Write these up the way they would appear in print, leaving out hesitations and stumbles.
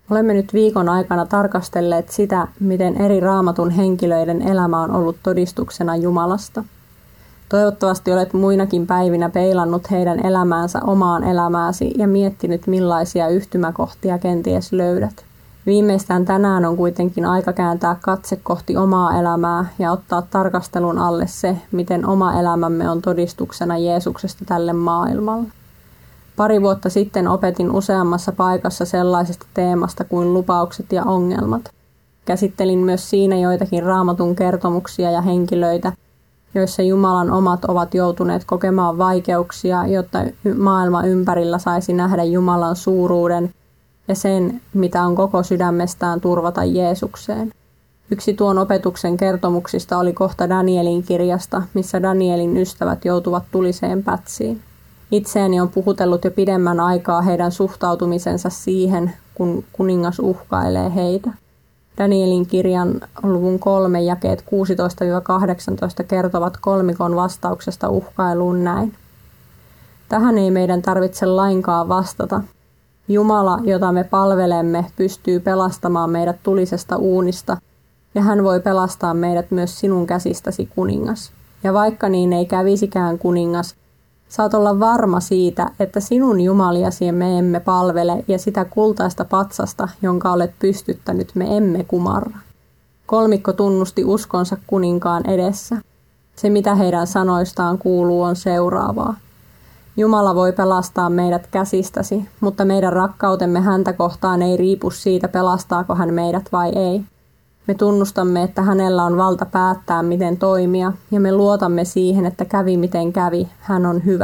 Olemme nyt viikon aikana tarkastelleet sitä, miten eri Raamatun henkilöiden elämä on ollut todistuksena Jumalasta. Toivottavasti olet muinakin päivinä peilannut heidän elämäänsä omaan elämääsi ja miettinyt, millaisia yhtymäkohtia kenties löydät. Viimeistään tänään on kuitenkin aika kääntää katse kohti omaa elämää ja ottaa tarkastelun alle se, miten oma elämämme on todistuksena Jeesuksesta tälle maailmalle. Pari vuotta sitten opetin useammassa paikassa sellaisesta teemasta kuin lupaukset ja ongelmat. Käsittelin myös siinä joitakin Raamatun kertomuksia ja henkilöitä, joissa Jumalan omat ovat joutuneet kokemaan vaikeuksia, jotta maailma ympärillä saisi nähdä Jumalan suuruuden ja sen, mitä on koko sydämestään turvata Jeesukseen. Yksi tuon opetuksen kertomuksista oli kohta Danielin kirjasta, missä Danielin ystävät joutuvat tuliseen pätsiin. Itseäni on puhutellut jo pidemmän aikaa heidän suhtautumisensa siihen, kun kuningas uhkailee heitä. Danielin kirjan luvun 3 jakeet 16-18 kertovat kolmikon vastauksesta uhkailuun näin. Tähän ei meidän tarvitse lainkaan vastata. Jumala, jota me palvelemme, pystyy pelastamaan meidät tulisesta uunista, ja hän voi pelastaa meidät myös sinun käsistäsi, kuningas. Ja vaikka niin ei kävisikään, kuningas, saat olla varma siitä, että sinun jumaliasi me emme palvele ja sitä kultaista patsasta, jonka olet pystyttänyt, me emme kumarra. Kolmikko tunnusti uskonsa kuninkaan edessä. Se, mitä heidän sanoistaan kuuluu, on seuraavaa. Jumala voi pelastaa meidät käsistäsi, mutta meidän rakkautemme häntä kohtaan ei riipu siitä, pelastaako hän meidät vai ei. Me tunnustamme, että hänellä on valta päättää, miten toimia, ja me luotamme siihen, että kävi miten kävi, hän on hyvä.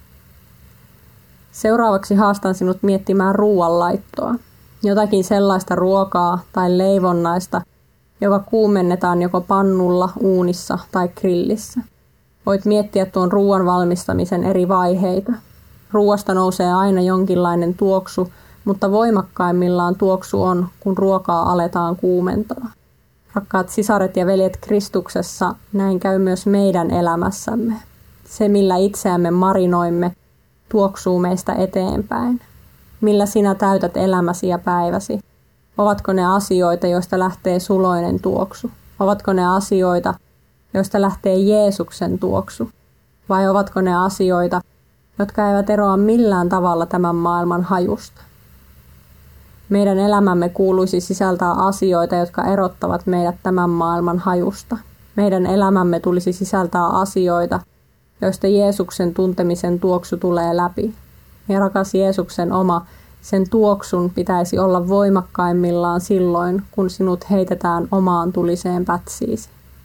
Seuraavaksi haastan sinut miettimään ruoanlaittoa. Jotakin sellaista ruokaa tai leivonnaista, joka kuumennetaan joko pannulla, uunissa tai grillissä. Voit miettiä tuon ruoan valmistamisen eri vaiheita. Ruoasta nousee aina jonkinlainen tuoksu, mutta voimakkaimmillaan tuoksu on, kun ruokaa aletaan kuumentaa. Rakkaat sisaret ja veljet Kristuksessa, näin käy myös meidän elämässämme. Se, millä itseämme marinoimme, tuoksuu meistä eteenpäin. Millä sinä täytät elämäsi ja päiväsi? Ovatko ne asioita, joista lähtee suloinen tuoksu? Ovatko ne asioita, joista lähtee Jeesuksen tuoksu? Vai ovatko ne asioita, jotka eivät eroa millään tavalla tämän maailman hajusta? Meidän elämämme kuuluisi sisältää asioita, jotka erottavat meidät tämän maailman hajusta. Meidän elämämme tulisi sisältää asioita, joista Jeesuksen tuntemisen tuoksu tulee läpi. Ja rakas Jeesuksen oma, sen tuoksun pitäisi olla voimakkaimmillaan silloin, kun sinut heitetään omaan tuliseen pätsiisi.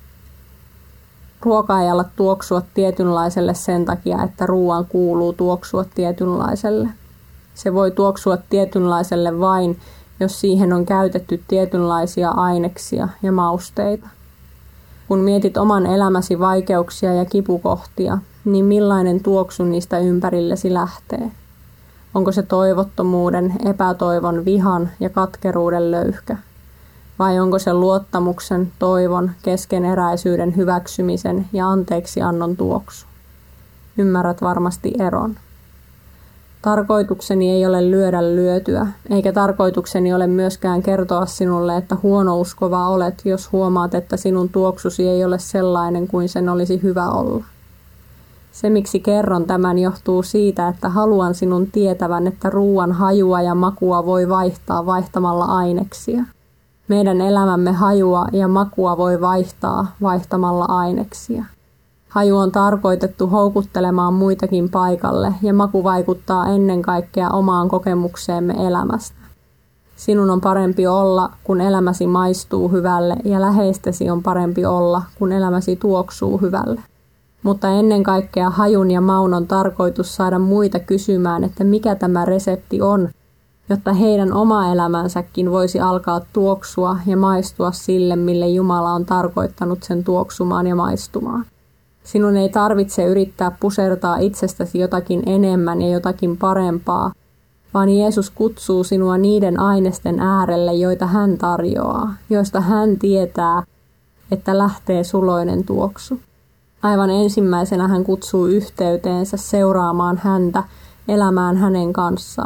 Ruoka ei ala tuoksua tietynlaiselle sen takia, että ruoan kuuluu tuoksua tietynlaiselle. Se voi tuoksua tietynlaiselle vain, jos siihen on käytetty tietynlaisia aineksia ja mausteita. Kun mietit oman elämäsi vaikeuksia ja kipukohtia, niin millainen tuoksu niistä ympärillesi lähtee? Onko se toivottomuuden, epätoivon, vihan ja katkeruuden löyhkä? Vai onko se luottamuksen, toivon, keskeneräisyyden, hyväksymisen ja anteeksiannon tuoksu? Ymmärrät varmasti eron. Tarkoitukseni ei ole lyödä lyötyä, eikä tarkoitukseni ole myöskään kertoa sinulle, että huonouskova olet, jos huomaat, että sinun tuoksusi ei ole sellainen kuin sen olisi hyvä olla. Se, miksi kerron tämän, johtuu siitä, että haluan sinun tietävän, että ruoan hajua ja makua voi vaihtaa vaihtamalla aineksia. Meidän elämämme hajua ja makua voi vaihtaa vaihtamalla aineksia. Haju on tarkoitettu houkuttelemaan muitakin paikalle ja maku vaikuttaa ennen kaikkea omaan kokemukseemme elämästä. Sinun on parempi olla, kun elämäsi maistuu hyvälle ja läheistesi on parempi olla, kun elämäsi tuoksuu hyvälle. Mutta ennen kaikkea hajun ja maun on tarkoitus saada muita kysymään, että mikä tämä resepti on, jotta heidän oma elämänsäkin voisi alkaa tuoksua ja maistua sille, mille Jumala on tarkoittanut sen tuoksumaan ja maistumaan. Sinun ei tarvitse yrittää pusertaa itsestäsi jotakin enemmän ja jotakin parempaa, vaan Jeesus kutsuu sinua niiden ainesten äärelle, joita hän tarjoaa, joista hän tietää, että lähtee suloinen tuoksu. Aivan ensimmäisenä hän kutsuu yhteyteensä seuraamaan häntä, elämään hänen kanssaan.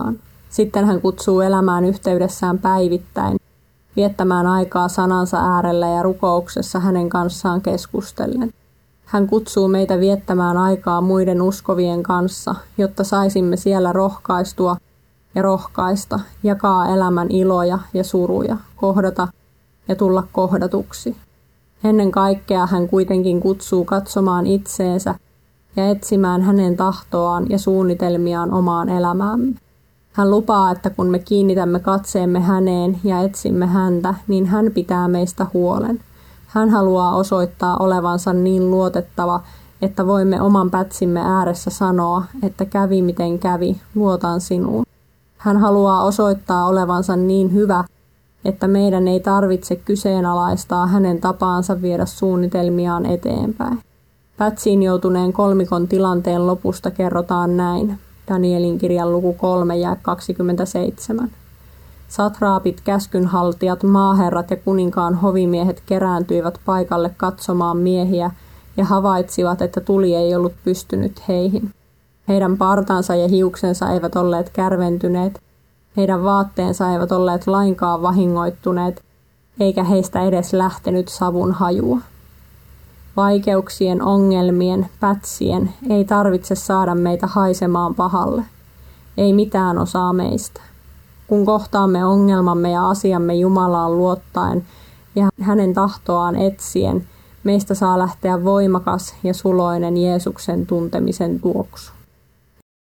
Sitten hän kutsuu elämään yhteydessään päivittäin, viettämään aikaa sanansa äärellä ja rukouksessa hänen kanssaan keskustellen. Hän kutsuu meitä viettämään aikaa muiden uskovien kanssa, jotta saisimme siellä rohkaistua ja rohkaista, jakaa elämän iloja ja suruja, kohdata ja tulla kohdatuksi. Ennen kaikkea hän kuitenkin kutsuu katsomaan itseensä ja etsimään hänen tahtoaan ja suunnitelmiaan omaan elämäämme. Hän lupaa, että kun me kiinnitämme katseemme häneen ja etsimme häntä, niin hän pitää meistä huolen. Hän haluaa osoittaa olevansa niin luotettava, että voimme oman pätsimme ääressä sanoa, että kävi miten kävi, luotan sinuun. Hän haluaa osoittaa olevansa niin hyvä, että meidän ei tarvitse kyseenalaistaa hänen tapaansa viedä suunnitelmiaan eteenpäin. Pätsiin joutuneen kolmikon tilanteen lopusta kerrotaan näin. Danielin kirjan luku 3 ja 27. Satraapit, käskynhaltijat, maaherrat ja kuninkaan hovimiehet kerääntyivät paikalle katsomaan miehiä ja havaitsivat, että tuli ei ollut pystynyt heihin. Heidän partansa ja hiuksensa eivät olleet kärventyneet, heidän vaatteensa eivät olleet lainkaan vahingoittuneet, eikä heistä edes lähtenyt savun hajua. Vaikeuksien, ongelmien, pätsien ei tarvitse saada meitä haisemaan pahalle. Ei mitään osaa meistä. Kun kohtaamme ongelmamme ja asiamme Jumalaan luottaen ja hänen tahtoaan etsien, meistä saa lähteä voimakas ja suloinen Jeesuksen tuntemisen tuoksu.